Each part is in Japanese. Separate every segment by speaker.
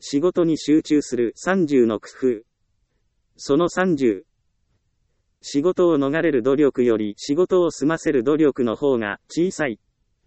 Speaker 1: 仕事に集中する30の工夫。その30。仕事を逃れる努力より仕事を済ませる努力の方が小さい。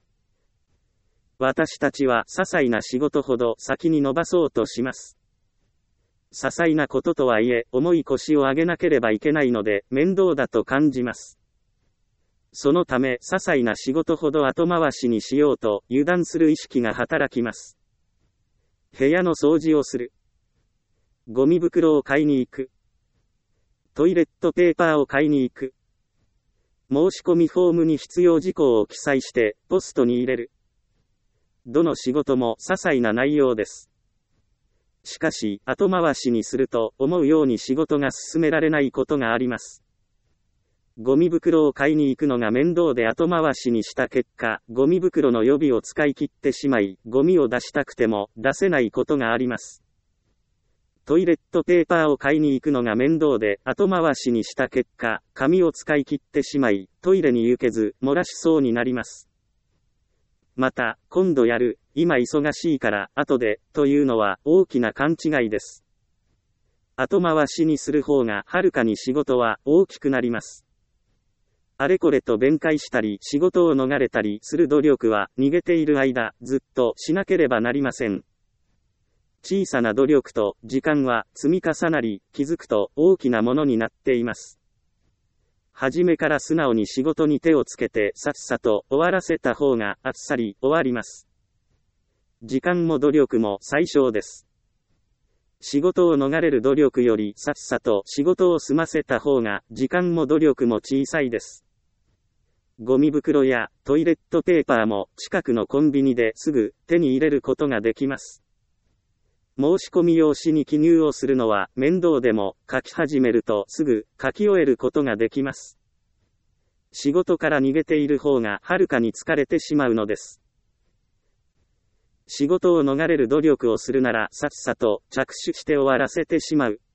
Speaker 1: 私たちは些細な仕事ほど先に伸ばそうとします。些細なこととはいえ、重い腰を上げなければいけないので、面倒だと感じます。そのため、些細な仕事ほど後回しにしようと、油断する意識が働きます。部屋の掃除をする。ゴミ袋を買いに行く。トイレットペーパーを買いに行く。申し込みフォームに必要事項を記載して、ポストに入れる。どの仕事も些細な内容です。しかし、後回しにすると、思うように仕事が進められないことがあります。ゴミ袋を買いに行くのが面倒で後回しにした結果、ゴミ袋の予備を使い切ってしまい、ゴミを出したくても、出せないことがあります。トイレットペーパーを買いに行くのが面倒で、後回しにした結果、紙を使い切ってしまい、トイレに行けず、漏らしそうになります。また、今度やる、今忙しいから、後で、というのは大きな勘違いです。後回しにする方がはるかに仕事は大きくなります。あれこれと弁解したり、仕事を逃れたりする努力は、逃げている間、ずっとしなければなりません。小さな努力と時間は積み重なり、気づくと大きなものになっています。はじめから素直に仕事に手をつけてさっさと終わらせた方があっさり終わります。時間も努力も最小です。仕事を逃れる努力よりさっさと仕事を済ませた方が時間も努力も小さいです。ゴミ袋やトイレットペーパーも近くのコンビニですぐ手に入れることができます。申し込み用紙に記入をするのは面倒でも書き始めるとすぐ書き終えることができます。仕事から逃げている方がはるかに疲れてしまうのです。仕事を逃れる努力をするならさっさと着手して終わらせてしまう。